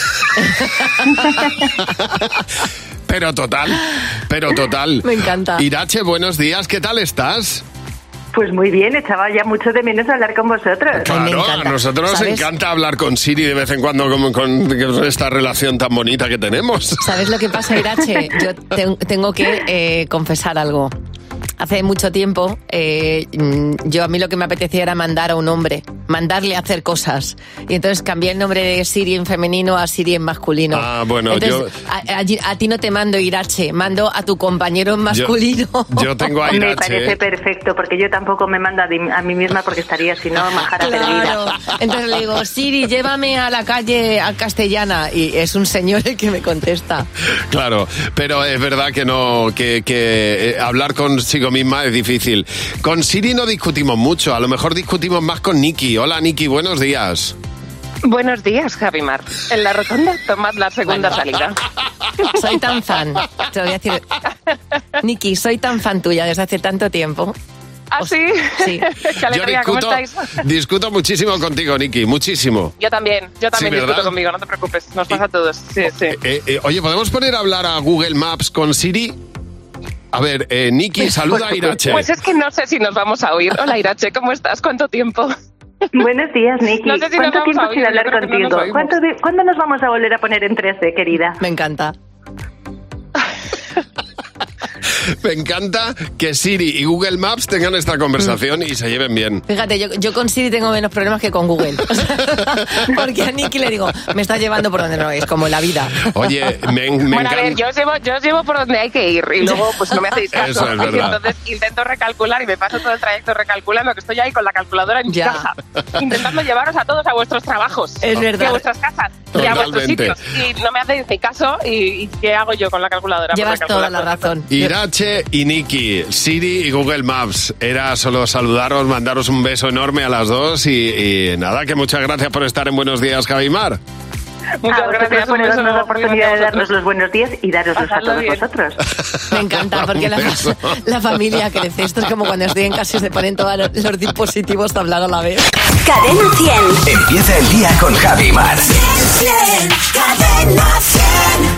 Pero total. Me encanta. Irache, buenos días, ¿qué tal estás? Pues muy bien, echaba ya mucho de menos hablar con vosotros. Claro, a nosotros nos encanta hablar con Siri de vez en cuando con esta relación tan bonita que tenemos. ¿Sabes lo que pasa, Irache? Yo tengo que confesar algo. Hace mucho tiempo, a mí lo que me apetecía era mandar a un hombre, mandarle a hacer cosas. Y entonces cambié el nombre de Siri en femenino a Siri en masculino. Ah, bueno, entonces, a ti no te mando Irache, mando a tu compañero en masculino. Yo tengo a Irache. Me parece perfecto, porque yo tampoco me mando a mí misma porque estaría, si no, majara perdida. Entonces le digo, Siri, llévame a la calle a Castellana. Y es un señor el que me contesta. Claro, pero es verdad que no, que hablar consigo misma es difícil. Con Siri no discutimos mucho, a lo mejor discutimos más con Nikki. Hola, Nikki, buenos días. Buenos días, Javi Mar. En la rotonda tomad la segunda salida. Soy tan fan, te voy a decir, Nikki, soy tan fan tuya desde hace tanto tiempo. ¿Ah, sí? Sí. Qué alegría, ¿cómo estáis? Discuto muchísimo contigo, Nikki, muchísimo. Yo también discuto conmigo, no te preocupes, nos pasa a todos. Sí. Oye, ¿podemos poner a hablar a Google Maps con Siri? A ver, Nikki, saluda a Irache. Pues es que no sé si nos vamos a oír. Hola, Irache, ¿cómo estás? ¿Cuánto tiempo? Buenos días, Nikki. No sé si ¿Cuánto nos tiempo vamos a sin oír? hablar Yo creo que no contigo? nos ¿Cuándo nos vamos a volver a poner en 3D, querida? Me encanta. Me encanta que Siri y Google Maps tengan esta conversación y se lleven bien. Fíjate, yo con Siri tengo menos problemas que con Google. Porque a Nikki le digo, me estás llevando por donde no es, como en la vida. Oye, me bueno, encanta. a ver, yo os llevo por donde hay que ir y luego pues no me hacéis caso. Eso es verdad. Entonces intento recalcular y me paso todo el trayecto recalculando, que estoy ahí con la calculadora en mi casa, intentando llevaros a todos a vuestros trabajos. Es verdad. Y a vuestras casas. Y a vuestros sitios. Y no me hacéis ni caso y ¿qué hago yo con la calculadora? Llevas toda la razón. Irache y Nikki, Siri y Google Maps. Era solo saludaros, mandaros un beso enorme a las dos y nada, que muchas gracias por estar en Buenos Días, Javi Mar. Muchas gracias por darnos la oportunidad de darnos los buenos días y daroslos a todos vosotros. Me encanta, porque la familia crece. Esto es como cuando estoy en casa y se ponen todos los dispositivos a hablar a la vez. Cadena 100. Empieza el día con Javi Mar. 100, Cadena 100.